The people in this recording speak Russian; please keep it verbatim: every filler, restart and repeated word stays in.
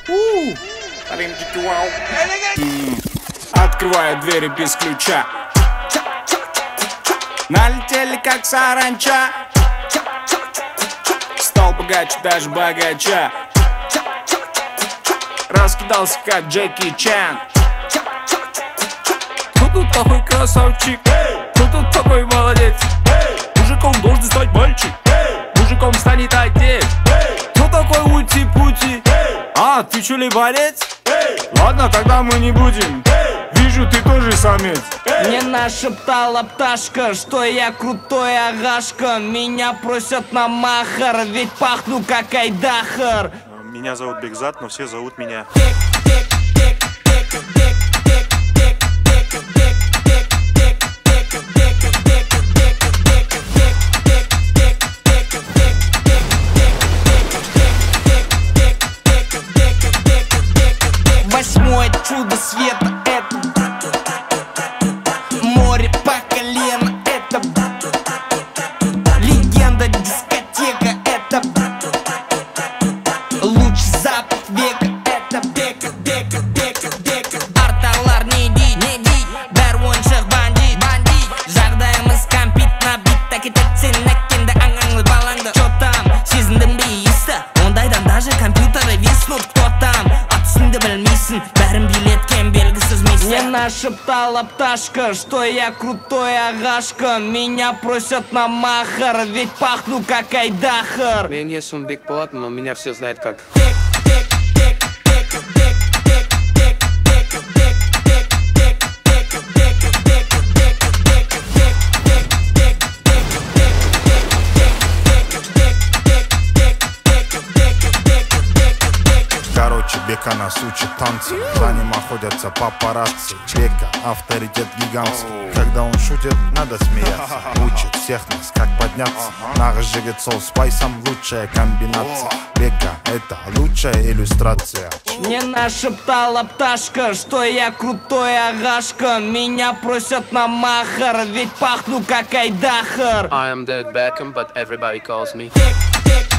Открываю двери без ключа. Налетели как саранча. Стал богаче, даже богача. Раскидался как Джеки Чан. Кто тут такой красавчик? Кто тут такой молодец? Мужиком должен стать мальчик. Мужиком станет отец. Кто такой ути-пути? А, ты чё ли борец? Ладно, тогда мы не будем. Вижу, ты тоже самец. Мне нашептала пташка, что я крутой агашка. Меня просят на махар, ведь пахну как айдахар. Меня зовут Бекзат, но все зовут меня Восьмое чудо света — это море по колено, это легенда дискотека, это лучший запах века, это бека, бека, бека, бека. Арталар не дейт, не дейт, бәр ойыншық бандит, бандит. Жағдайымыз компит на бит, әкетет сен әккенді аңаңлы балаңды. Чё там, сезіндің бе иісті? Ондайдан даже компьютеры виснут. Кто там? Ат үстінде білмейсің, бәрін билеткен белгісіз миссия. Мне нашептала пташка, что я крутой агашка. Меня просят на махар, ведь пахну как айдахар. Мен есімім Бекболат, но меня все знают как Короче, Бека нас учит танцы. За ним охотятся папарацци. Бека — авторитет гигантский. Когда он шутит, надо смеяться. Учит всех нас, как подняться. Нағыз жігіт сол спайсом лучшая комбинация. Бека — это лучшая иллюстрация. Мне нашептала пташка, что я крутой агашка. Меня просят на махар, ведь пахну как айдахар. I am David Beckham, but everybody calls me